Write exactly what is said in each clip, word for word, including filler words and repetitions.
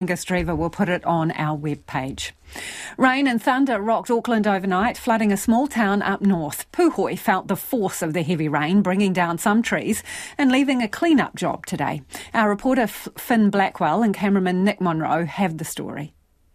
Angus Drever will put it on our webpage. Rain and thunder rocked Auckland overnight, flooding a small town up north. Puhoi felt the force of the heavy rain, bringing down some trees and leaving a clean-up job today. Our reporter Finn Blackwell and cameraman Nick Monroe have the story.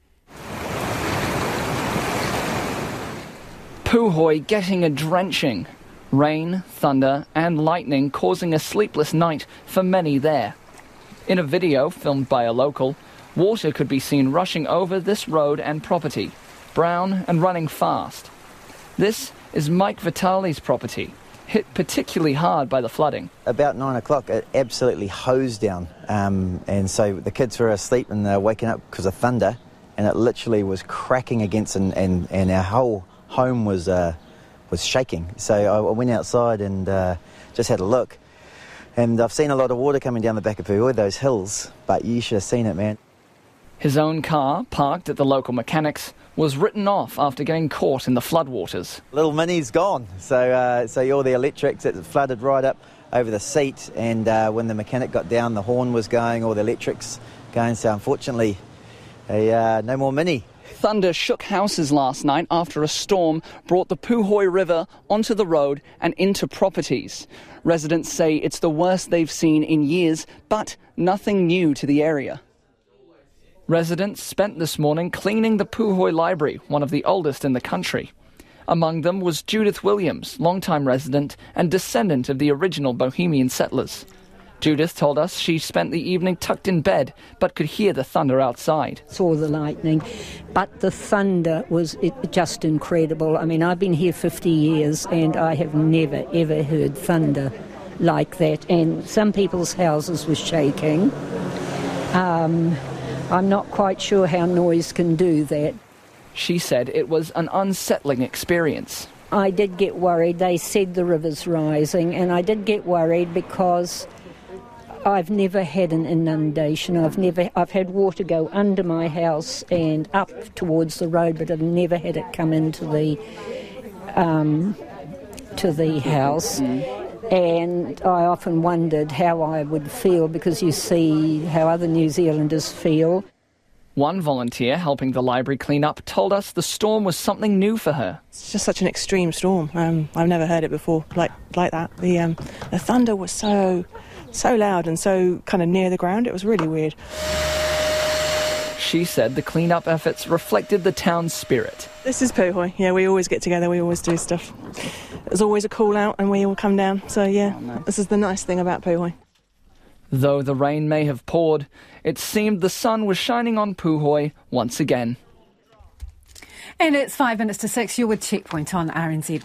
Puhoi getting a drenching. Rain, thunder and lightning causing a sleepless night for many there. In a video filmed by a local, water could be seen rushing over this road and property, brown and running fast. This is Mike Vitale's property, hit particularly hard by the flooding. About nine o'clock, it absolutely hosed down, um, and so the kids were asleep and they were waking up because of thunder, and it literally was cracking against, and, and, and our whole home was uh, was shaking. So I went outside and uh, just had a look, and I've seen a lot of water coming down the back of Puhoi, those hills, but you should have seen it, man. His own car, parked at the local mechanics, was written off after getting caught in the floodwaters. Little Mini's gone, so uh, so all the electrics, it flooded right up over the seat, and uh, when the mechanic got down, the horn was going, all the electrics going, so unfortunately, a, uh, no more Mini. Thunder shook houses last night after a storm brought the Puhoi River onto the road and into properties. Residents say it's the worst they've seen in years, but nothing new to the area. Residents spent this morning cleaning the Puhoi Library, one of the oldest in the country. Among them was Judith Williams, longtime resident and descendant of the original Bohemian settlers. Judith told us she spent the evening tucked in bed, but could hear the thunder outside. Saw the lightning, but the thunder was it, just incredible. I mean, I've been here fifty years and I have never, ever heard thunder like that. And some people's houses were shaking. Um... I'm not quite sure how noise can do that. She said it was an unsettling experience. I did get worried. They said the river's rising, and I did get worried because I've never had an inundation. I've never, I've had water go under my house and up towards the road, but I've never had it come into the um, to the house. Mm. And I often wondered how I would feel, because you see how other New Zealanders feel. One volunteer helping the library clean up told us the storm was something new for her. It's just such an extreme storm. Um, I've never heard it before like like that. The um, the thunder was so so loud and so kind of near the ground. It was really weird. She said the clean-up efforts reflected the town's spirit. This is Puhoi. Yeah, we always get together, we always do stuff. There's always a call-out and we all come down. So, yeah, oh, no. This is the nice thing about Puhoi. Though the rain may have poured, it seemed the sun was shining on Puhoi once again. And it's five minutes to six. You're with Checkpoint on R N Z.